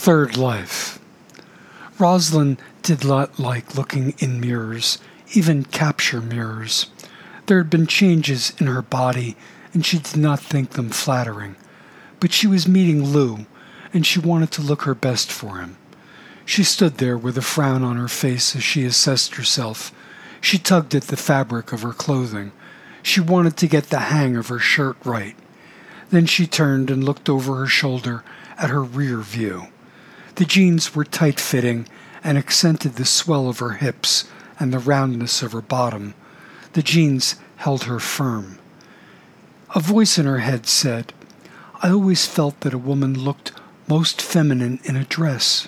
Third life. Rosalind did not like looking in mirrors, even capture mirrors. There had been changes in her body, and she did not think them flattering. But she was meeting Lou, and she wanted to look her best for him. She stood there with a frown on her face as she assessed herself. She tugged at the fabric of her clothing. She wanted to get the hang of her shirt right. Then she turned and looked over her shoulder at her rear view. The jeans were tight-fitting and accented the swell of her hips and the roundness of her bottom. The jeans held her firm. A voice in her head said, "I always felt that a woman looked most feminine in a dress."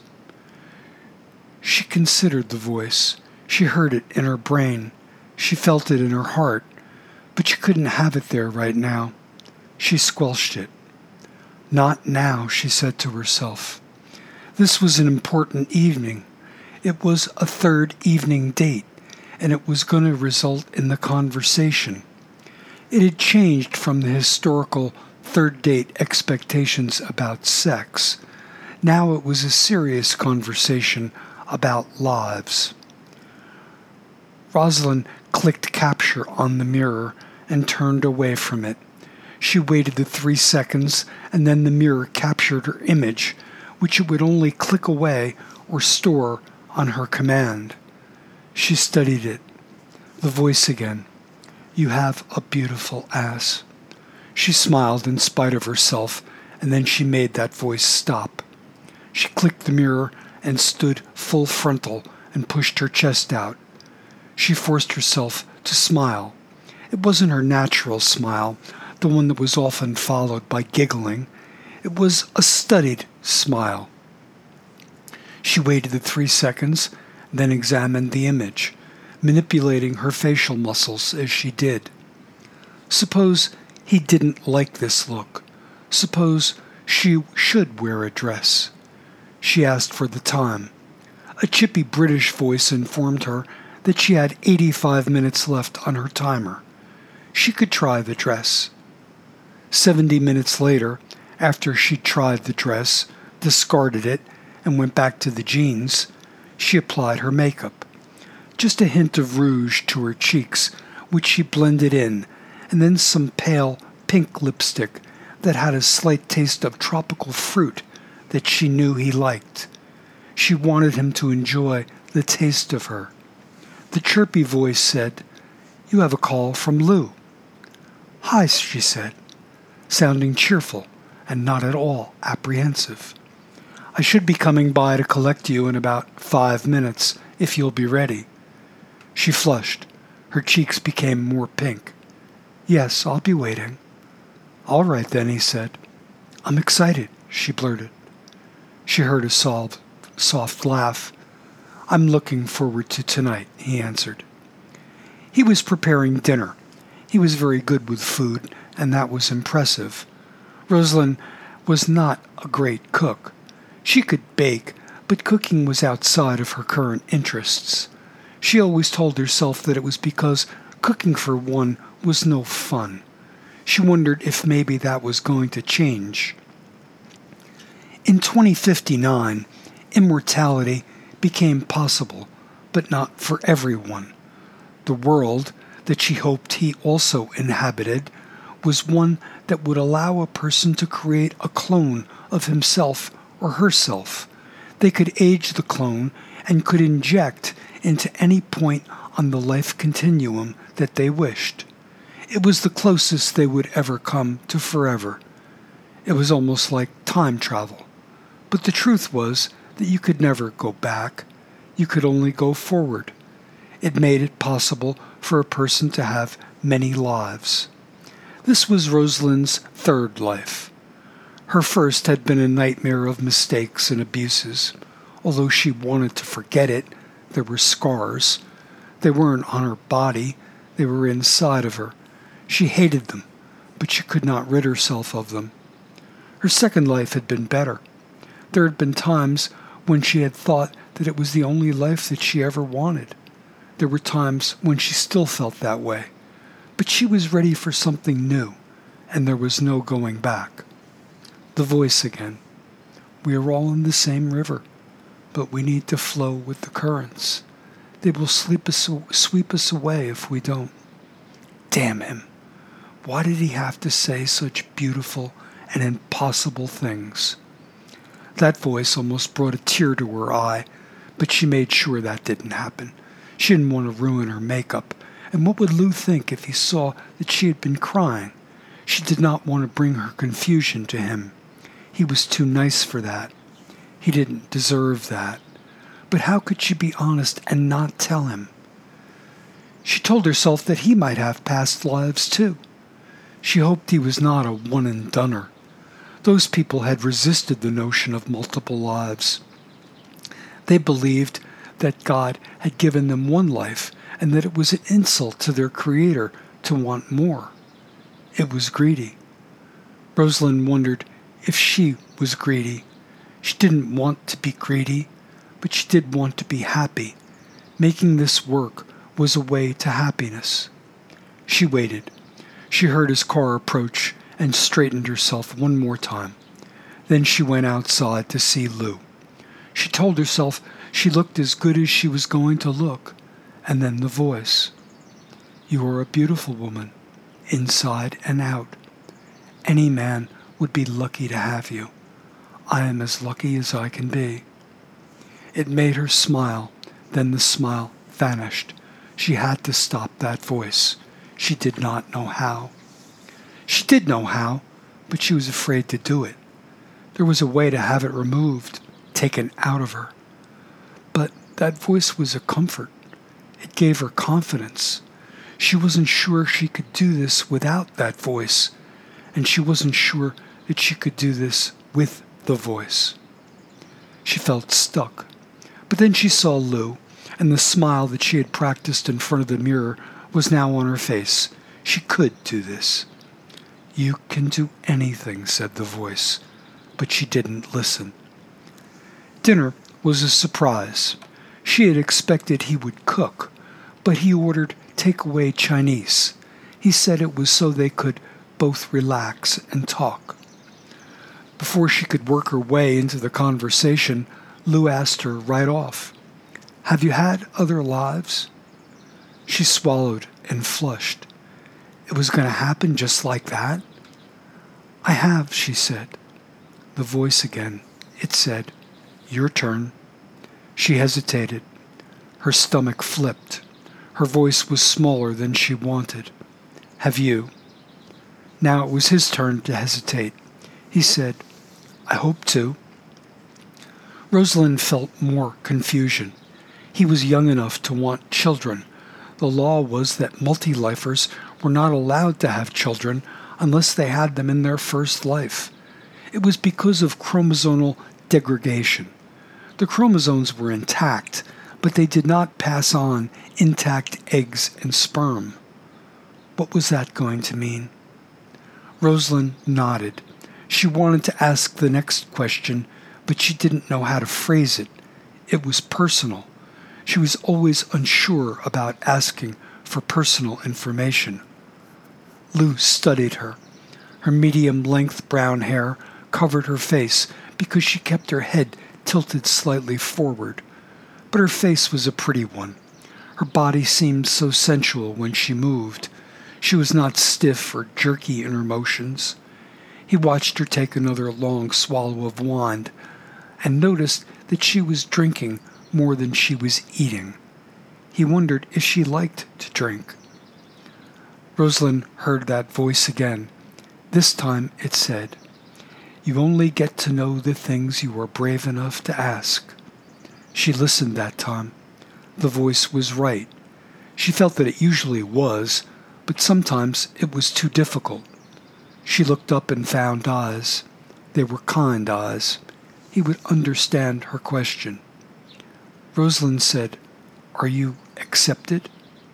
She considered the voice. She heard it in her brain. She felt it in her heart, but she couldn't have it there right now. She squelched it. "Not now," she said to herself. This was an important evening. It was a third evening date, and it was going to result in the conversation. It had changed from the historical third date expectations about sex. Now it was a serious conversation about lives. Rosalind clicked capture on the mirror and turned away from it. She waited the 3 seconds, and then the mirror captured her image, which it would only click away or store on her command. She studied it. The voice again. "You have a beautiful ass." She smiled in spite of herself, and then she made that voice stop. She clicked the mirror and stood full frontal and pushed her chest out. She forced herself to smile. It wasn't her natural smile, the one that was often followed by giggling. It was a studied smile. She waited the 3 seconds, then examined the image, manipulating her facial muscles as she did. Suppose he didn't like this look. Suppose she should wear a dress. She asked for the time. A chippy British voice informed her that she had 85 minutes left on her timer. She could try the dress. 70 minutes later, after she tried the dress, discarded it, and went back to the jeans, she applied her makeup. Just a hint of rouge to her cheeks, which she blended in, and then some pale pink lipstick that had a slight taste of tropical fruit that she knew he liked. She wanted him to enjoy the taste of her. The chirpy voice said, "You have a call from Lou." "Hi," she said, sounding cheerful and not at all apprehensive. "I should be coming by to collect you in about 5 minutes, if you'll be ready." She flushed. Her cheeks became more pink. "Yes, I'll be waiting." "All right then," he said. "I'm excited," she blurted. She heard a soft laugh. "I'm looking forward to tonight," he answered. He was preparing dinner. He was very good with food, and that was impressive. Rosalind was not a great cook. She could bake, but cooking was outside of her current interests. She always told herself that it was because cooking for one was no fun. She wondered if maybe that was going to change. In 2059, immortality became possible, but not for everyone. The world that she hoped he also inhabited was one that would allow a person to create a clone of himself or herself. They could age the clone and could inject into any point on the life continuum that they wished. It was the closest they would ever come to forever. It was almost like time travel. But the truth was that you could never go back. You could only go forward. It made it possible for a person to have many lives. This was Rosalind's third life. Her first had been a nightmare of mistakes and abuses. Although she wanted to forget it, there were scars. They weren't on her body, they were inside of her. She hated them, but she could not rid herself of them. Her second life had been better. There had been times when she had thought that it was the only life that she ever wanted. There were times when she still felt that way. But she was ready for something new, and there was no going back. The voice again. We are all in the same river, but we need to flow with the currents. They will sweep us away if we don't. Damn him. Why did he have to say such beautiful and impossible things? That voice almost brought a tear to her eye, but she made sure that didn't happen. She didn't want to ruin her makeup, and what would Lou think if he saw that she had been crying? She did not want to bring her confusion to him. He was too nice for that. He didn't deserve that. But how could she be honest and not tell him? She told herself that he might have past lives too. She hoped he was not a one-and-doner. Those people had resisted the notion of multiple lives. They believed that God had given them one life and that it was an insult to their Creator to want more. It was greedy. Rosalind wondered if she was greedy. She didn't want to be greedy, but she did want to be happy. Making this work was a way to happiness. She waited. She heard his car approach and straightened herself one more time. Then she went outside to see Lou. She told herself she looked as good as she was going to look. And then the voice. You are a beautiful woman, inside and out. Any man would be lucky to have you. I am as lucky as I can be. It made her smile. Then the smile vanished. She had to stop that voice. She did not know how. She did know how, but she was afraid to do it. There was a way to have it removed, taken out of her. But that voice was a comfort. It gave her confidence. She wasn't sure she could do this without that voice, and she wasn't sure that she could do this with the voice. She felt stuck. But then she saw Lou, and the smile that she had practiced in front of the mirror was now on her face. She could do this. You can do anything, said the voice, but she didn't listen. Dinner was a surprise. She had expected he would cook, but he ordered takeaway Chinese. He said it was so they could both relax and talk. Before she could work her way into the conversation, Lou asked her right off, Have you had other lives? She swallowed and flushed. It was going to happen just like that? I have, she said. The voice again. It said, Your turn. She hesitated. Her stomach flipped. Her voice was smaller than she wanted. Have you? Now it was his turn to hesitate. He said, I hope to. Rosalind felt more confusion. He was young enough to want children. The law was that multi-lifers were not allowed to have children unless they had them in their first life. It was because of chromosomal degradation. The chromosomes were intact, but they did not pass on intact eggs and sperm. What was that going to mean? Rosalind nodded. She wanted to ask the next question, but she didn't know how to phrase it. It was personal. She was always unsure about asking for personal information. Lou studied her. Her medium-length brown hair covered her face because she kept her head tilted slightly forward. But her face was a pretty one. Her body seemed so sensual when she moved. She was not stiff or jerky in her motions. He watched her take another long swallow of wine and noticed that she was drinking more than she was eating. He wondered if she liked to drink. Rosalind heard that voice again. This time it said, You only get to know the things you are brave enough to ask. She listened that time. The voice was right. She felt that it usually was, but sometimes it was too difficult. She looked up and found eyes. They were kind eyes. He would understand her question. Rosalind said, Are you accepted?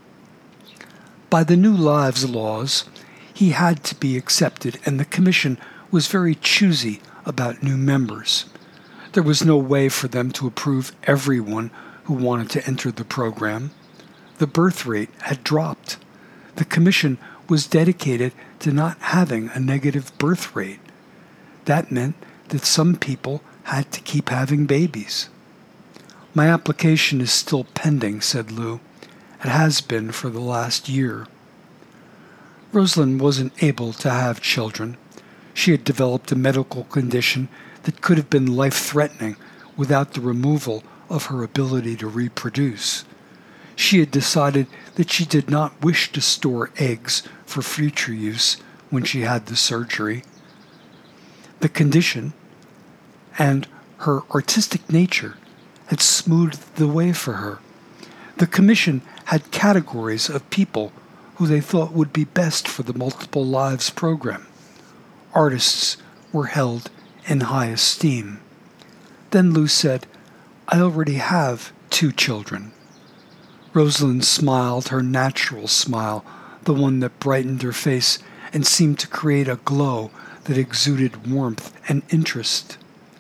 By the New Lives laws, he had to be accepted, and the commission was very choosy about new members. There was no way for them to approve everyone who wanted to enter the program. The birth rate had dropped. The commission was dedicated to not having a negative birth rate. That meant that some people had to keep having babies. My application is still pending, said Lou. It has been for the last year. Rosalind wasn't able to have children. She had developed a medical condition that could have been life-threatening without the removal of her ability to reproduce. She had decided that she did not wish to store eggs for future use when she had the surgery. The condition and her artistic nature had smoothed the way for her. The commission had categories of people who they thought would be best for the Multiple Lives program. Artists were held in high esteem. Then Lou said, I already have 2 children. Rosalind smiled her natural smile, the one that brightened her face and seemed to create a glow that exuded warmth and interest.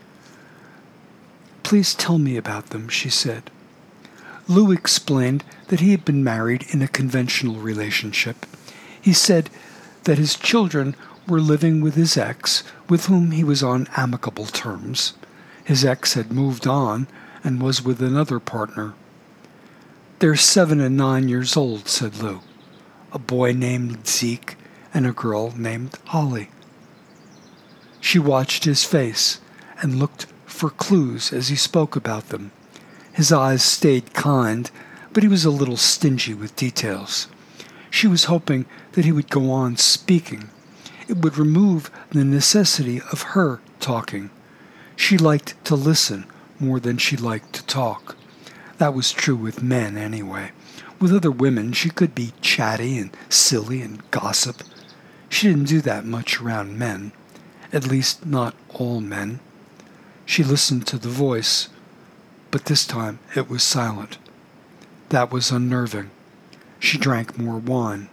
Please tell me about them, she said. Lou explained that he had been married in a conventional relationship. He said that his children were living with his ex, with whom he was on amicable terms. His ex had moved on and was with another partner. They're 7 and 9 years old, said Lou. A boy named Zeke and a girl named Holly. She watched his face and looked for clues as he spoke about them. His eyes stayed kind, but he was a little stingy with details. She was hoping that he would go on speaking. It would remove the necessity of her talking. She liked to listen more than she liked to talk. That was true with men, anyway. With other women, she could be chatty and silly and gossip. She didn't do that much around men, at least not all men. She listened to the voice, but this time it was silent. That was unnerving. She drank more wine.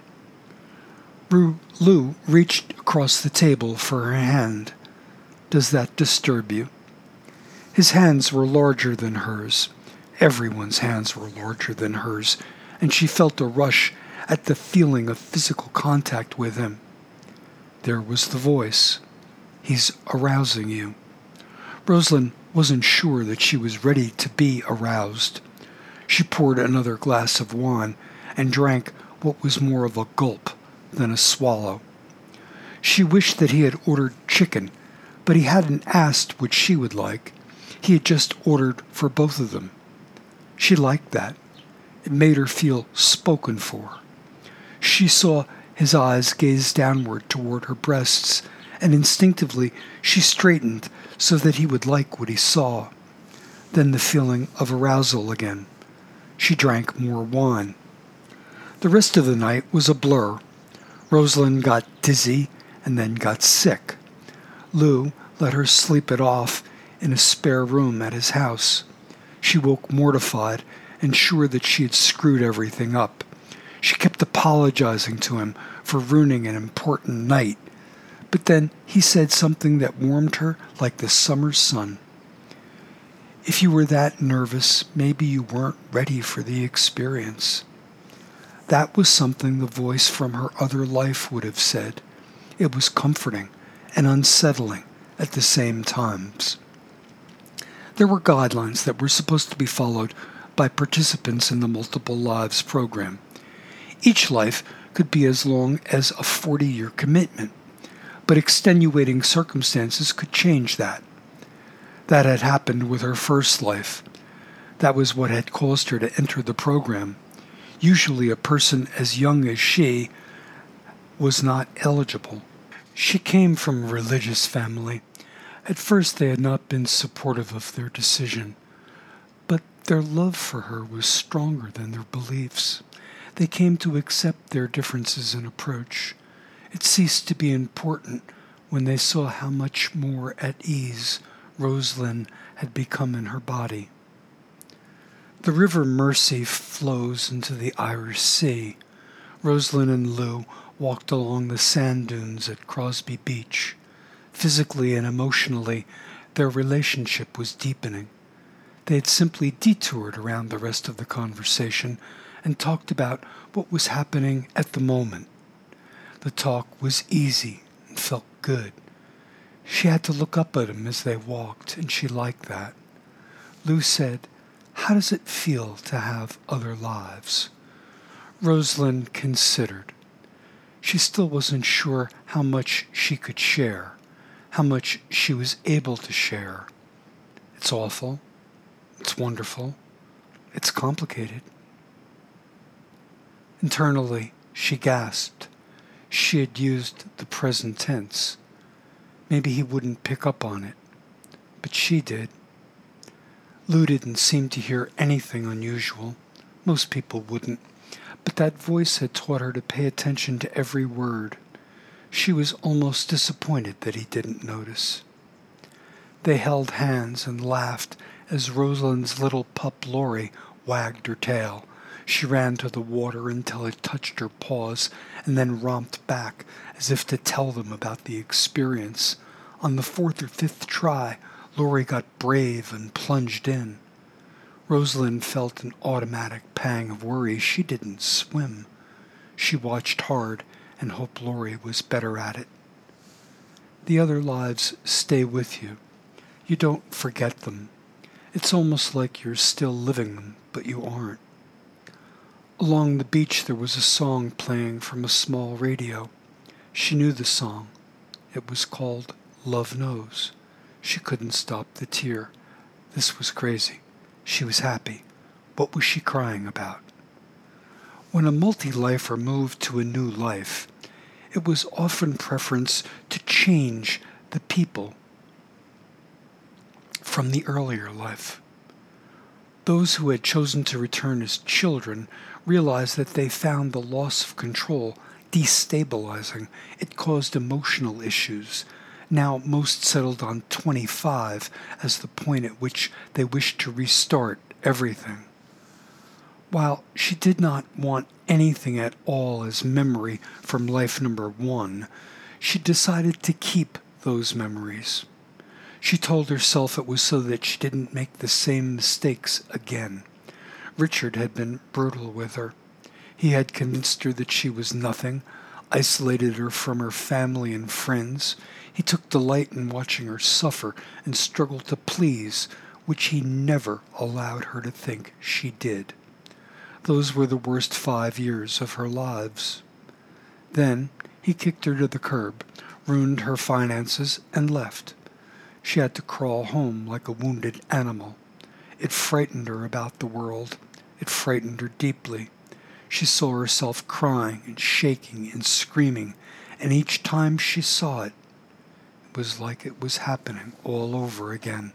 Lou reached across the table for her hand. Does that disturb you? His hands were larger than hers. Everyone's hands were larger than hers, and she felt a rush at the feeling of physical contact with him. There was the voice. He's arousing you. Rosalind wasn't sure that she was ready to be aroused. She poured another glass of wine and drank what was more of a gulp than a swallow. She wished that he had ordered chicken, but he hadn't asked what she would like. He had just ordered for both of them. She liked that. It made her feel spoken for. She saw his eyes gaze downward toward her breasts, and instinctively she straightened so that he would like what he saw. Then the feeling of arousal again. She drank more wine. The rest of the night was a blur. Rosalind got dizzy and then got sick. Lou let her sleep it off in a spare room at his house. She woke mortified and sure that she had screwed everything up. She kept apologizing to him for ruining an important night. But then he said something that warmed her like the summer sun. If you were that nervous, maybe you weren't ready for the experience. That was something the voice from her other life would have said. It was comforting and unsettling at the same times. There were guidelines that were supposed to be followed by participants in the Multiple Lives program. Each life could be as long as a 40-year commitment, but extenuating circumstances could change that. That had happened with her first life. That was what had caused her to enter the program. Usually a person as young as she was not eligible. She came from a religious family. At first they had not been supportive of their decision, but their love for her was stronger than their beliefs. They came to accept their differences in approach. It ceased to be important when they saw how much more at ease Rosalind had become in her body. The River Mersey flows into the Irish Sea. Rosalind and Lou walked along the sand dunes at Crosby Beach. Physically and emotionally, their relationship was deepening. They had simply detoured around the rest of the conversation and talked about what was happening at the moment. The talk was easy and felt good. She had to look up at him as they walked, and she liked that. Lou said, "How does it feel to have other lives?" Rosalind considered. She still wasn't sure how much she could share, how much she was able to share. It's awful. It's wonderful. It's complicated. Internally, she gasped. She had used the present tense. Maybe he wouldn't pick up on it, but she did. Lou didn't seem to hear anything unusual. Most people wouldn't, but that voice had taught her to pay attention to every word. She was almost disappointed that he didn't notice. They held hands and laughed as Rosalind's little pup Lori wagged her tail. She ran to the water until it touched her paws and then romped back as if to tell them about the experience. On the fourth or fifth try, Lori got brave and plunged in. Rosalind felt an automatic pang of worry. She didn't swim. She watched hard and hoped Lori was better at it. The other lives stay with you. You don't forget them. It's almost like you're still living them, but you aren't. Along the beach there was a song playing from a small radio. She knew the song. It was called Love Knows. She couldn't stop the tear. This was crazy. She was happy. What was she crying about? When a multi-lifer moved to a new life, it was often preference to change the people from the earlier life. Those who had chosen to return as children realized that they found the loss of control destabilizing. It caused emotional issues. Now most settled on 25 as the point at which they wished to restart everything. While she did not want anything at all as memory from life number 1, she decided to keep those memories. She told herself it was so that she didn't make the same mistakes again. Richard had been brutal with her. He had convinced her that she was nothing, isolated her from her family and friends. He took delight in watching her suffer and struggle to please, which he never allowed her to think she did. Those were the worst 5 years of her lives. Then he kicked her to the curb, ruined her finances, and left. She had to crawl home like a wounded animal. It frightened her about the world. It frightened her deeply. She saw herself crying and shaking and screaming, and each time she saw it, it was like it was happening all over again.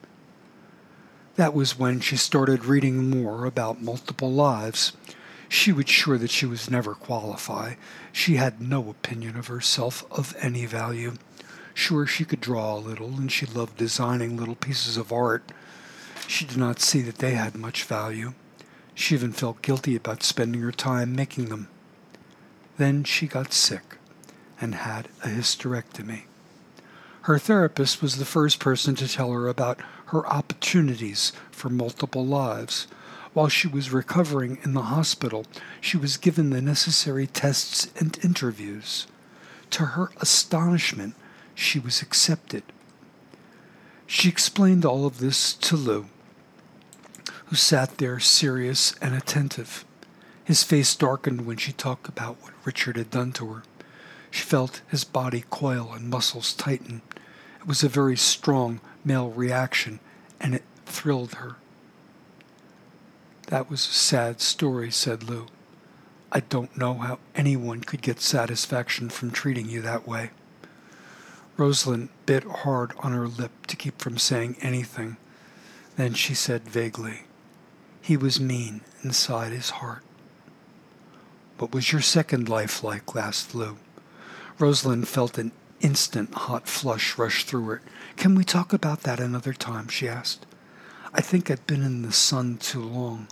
That was when she started reading more about multiple lives. She was sure that she was never qualified. She had no opinion of herself of any value. Sure, she could draw a little, and she loved designing little pieces of art. She did not see that they had much value. She even felt guilty about spending her time making them. Then she got sick and had a hysterectomy. Her therapist was the first person to tell her about her opportunities for multiple lives. While she was recovering in the hospital, she was given the necessary tests and interviews. To her astonishment, she was accepted. She explained all of this to Lou, who sat there serious and attentive. His face darkened when she talked about what Richard had done to her. She felt his body coil and muscles tighten. It was a very strong male reaction, and it thrilled her. "That was a sad story," said Lou. "I don't know how anyone could get satisfaction from treating you that way." Rosalind bit hard on her lip to keep from saying anything. Then she said vaguely, "He was mean inside his heart." "What was your second life like?" asked Lou. Rosalind felt an instant hot flush rush through her. "Can we talk about that another time?" she asked. "I think I've been in the sun too long."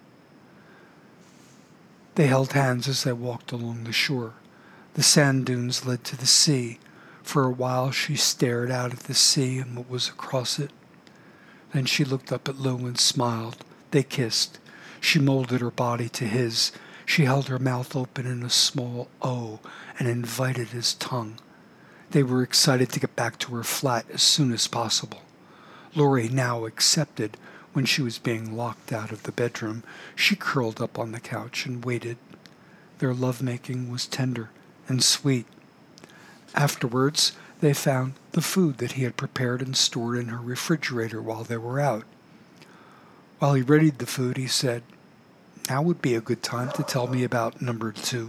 They held hands as they walked along the shore. The sand dunes led to the sea. For a while she stared out at the sea and what was across it. Then she looked up at Lou and smiled. They kissed. She molded her body to his. She held her mouth open in a small O and invited his tongue. They were excited to get back to her flat as soon as possible. Laurie now accepted when she was being locked out of the bedroom. She curled up on the couch and waited. Their lovemaking was tender and sweet. Afterwards, they found the food that he had prepared and stored in her refrigerator while they were out. While he readied the food, he said, "Now would be a good time to tell me about number 2.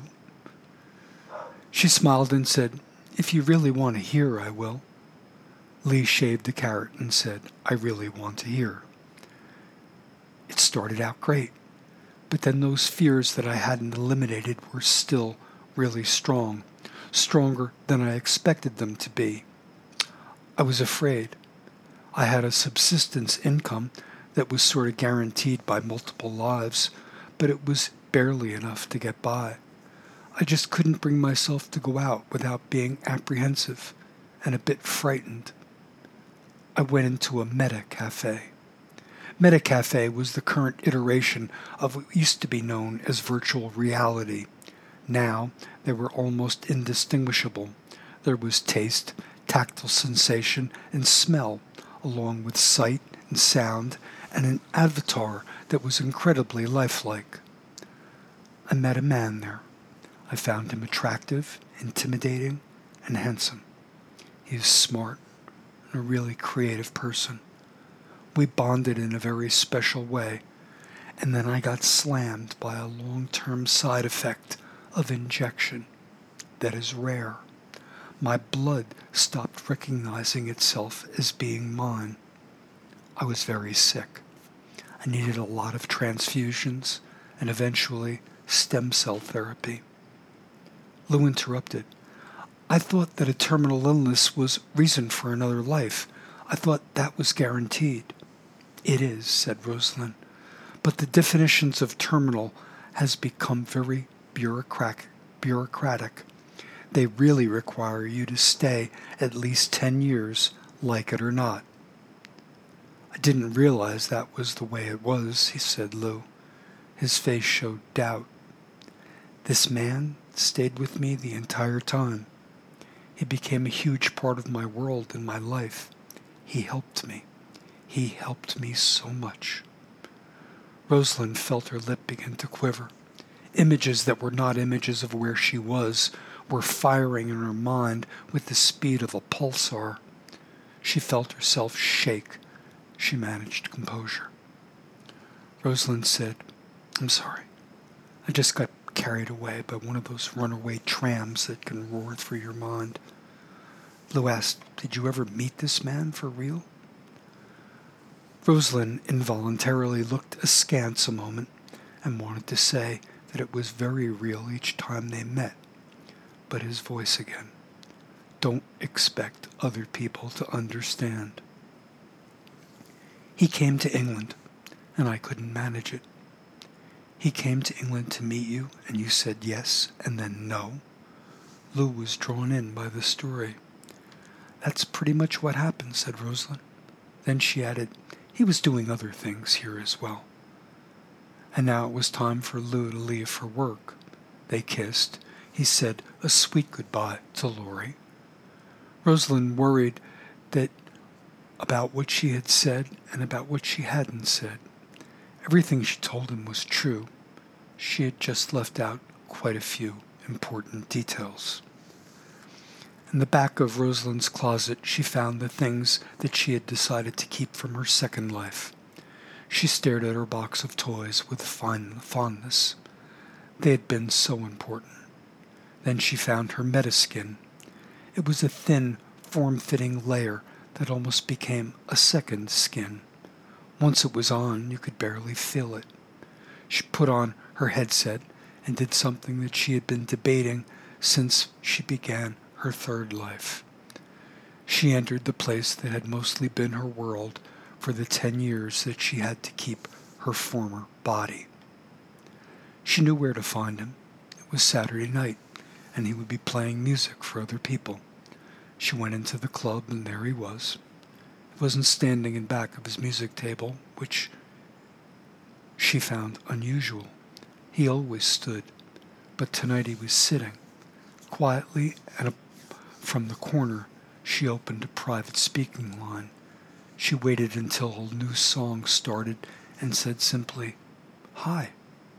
She smiled and said, "If you really want to hear, I will." Lee shaved the carrot and said, "I really want to hear." It started out great, but then those fears that I hadn't eliminated were still really strong, stronger than I expected them to be. I was afraid. I had a subsistence income that was sort of guaranteed by multiple lives, but it was barely enough to get by. I just couldn't bring myself to go out without being apprehensive and a bit frightened. I went into a meta-cafe. Meta-cafe was the current iteration of what used to be known as virtual reality. Now, they were almost indistinguishable. There was taste, tactile sensation, and smell, along with sight and sound, and an avatar that was incredibly lifelike. I met a man there. I found him attractive, intimidating, and handsome. He was smart and a really creative person. We bonded in a very special way, and then I got slammed by a long-term side effect of injection that is rare. My blood stopped recognizing itself as being mine. I was very sick. I needed a lot of transfusions and eventually stem cell therapy. Lou interrupted. "I thought that a terminal illness was reason for another life. I thought that was guaranteed." "It is," said Rosalind, "but the definitions of terminal has become very bureaucratic. They really require you to stay at least 10 years, like it or not." "I didn't realize that was the way it was," he said, Lou. His face showed doubt. "This man stayed with me the entire time. He became a huge part of my world and my life. He helped me. He helped me so much." Rosalind felt her lip begin to quiver. Images that were not images of where she was were firing in her mind with the speed of a pulsar. She felt herself shake. She managed composure. Rosalind said, "I'm sorry. I just got carried away by one of those runaway trams that can roar through your mind." Lou asked, "Did you ever meet this man for real?" Rosalind involuntarily looked askance a moment and wanted to say that it was very real each time they met. But his voice again. "Don't expect other people to understand." "He came to England, and I couldn't manage it." "He came to England to meet you, and you said yes, and then no?" Lou was drawn in by the story. "That's pretty much what happened," said Rosalind. Then she added, "He was doing other things here as well." And now it was time for Lou to leave for work. They kissed. He said a sweet goodbye to Laurie. Rosalind worried that about what she had said and about what she hadn't said. Everything she told him was true. She had just left out quite a few important details. In the back of Rosalind's closet, she found the things that she had decided to keep from her second life. She stared at her box of toys with fondness. They had been so important. Then she found her metaskin. It was a thin, form-fitting layer that almost became a second skin. Once it was on, you could barely feel it. She put on her headset and did something that she had been debating since she began her third life. She entered the place that had mostly been her world for the 10 years that she had to keep her former body. She knew where to find him. It was Saturday night, and he would be playing music for other people. She went into the club, and there he was. He wasn't standing in back of his music table, which she found unusual. He always stood, but tonight he was sitting, quietly and From the corner, she opened a private speaking line. She waited until a new song started and said simply, "Hi."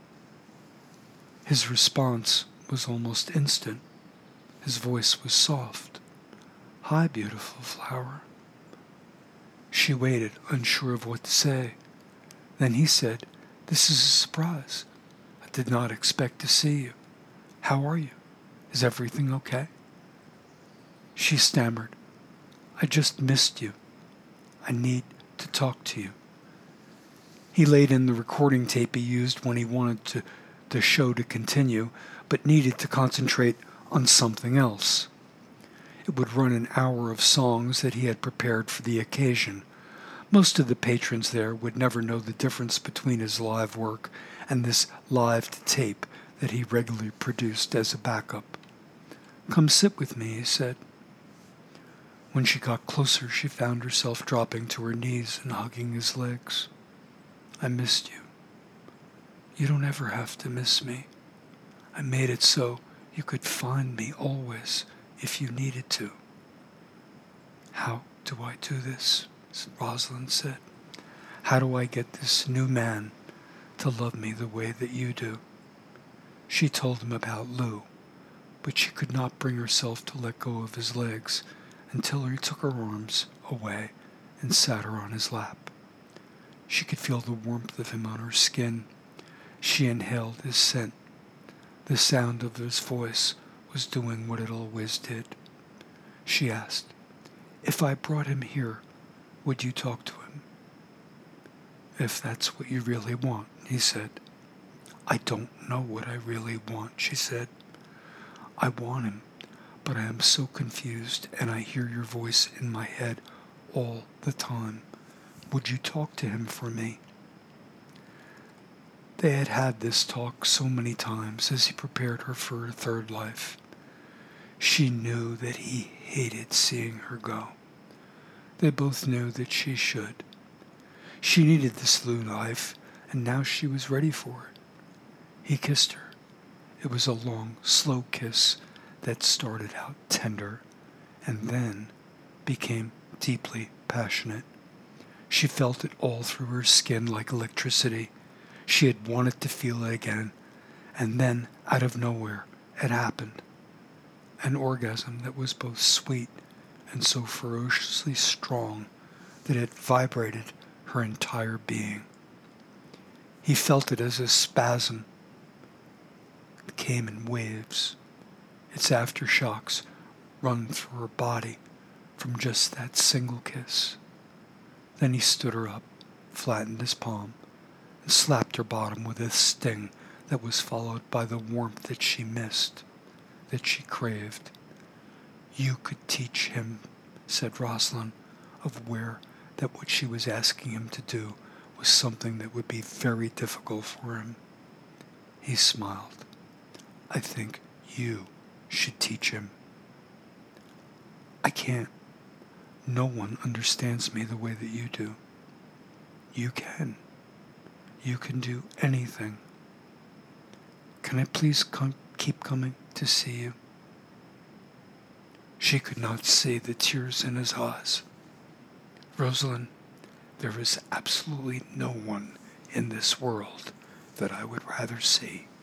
His response was almost instant. His voice was soft. "Hi, beautiful flower." She waited, unsure of what to say. Then he said, "This is a surprise. I did not expect to see you. How are you? Is everything okay?" She stammered, "I just missed you. I need to talk to you." He laid in the recording tape he used when he wanted the show to continue, but needed to concentrate on something else. It would run an hour of songs that he had prepared for the occasion. Most of the patrons there would never know the difference between his live work and this live tape that he regularly produced as a backup. "Come sit with me," he said. When she got closer, she found herself dropping to her knees and hugging his legs. "I missed you. You don't ever have to miss me. I made it so you could find me always if you needed to." "How do I do this?" Rosalind said. "How do I get this new man to love me the way that you do?" She told him about Lou, but she could not bring herself to let go of his legs until he took her arms away and sat her on his lap. She could feel the warmth of him on her skin. She inhaled his scent. The sound of his voice was doing what it always did. She asked, "If I brought him here, would you talk to him?" "If that's what you really want," he said. "I don't know what I really want," she said. "I want him, but I am so confused and I hear your voice in my head all the time. Would you talk to him for me?" They had had this talk so many times as he prepared her for her third life. She knew that he hated seeing her go. They both knew that she should. She needed this new life, and now she was ready for it. He kissed her. It was a long, slow kiss that started out tender and then became deeply passionate. She felt it all through her skin like electricity. She had wanted to feel it again, and then, out of nowhere, it happened. An orgasm that was both sweet and so ferociously strong that it vibrated her entire being. He felt it as a spasm. It came in waves. Its aftershocks run through her body from just that single kiss. Then he stood her up, flattened his palm, and slapped her bottom with a sting that was followed by the warmth that she missed, that she craved. "You could teach him," said Rosalind, aware that what she was asking him to do was something that would be very difficult for him. He smiled. "I think you should teach him." "I can't. No one understands me the way that you do." "You can. You can do anything. Can I please keep coming to see you?" She could not see the tears in his eyes. "Rosalind, there is absolutely no one in this world that I would rather see."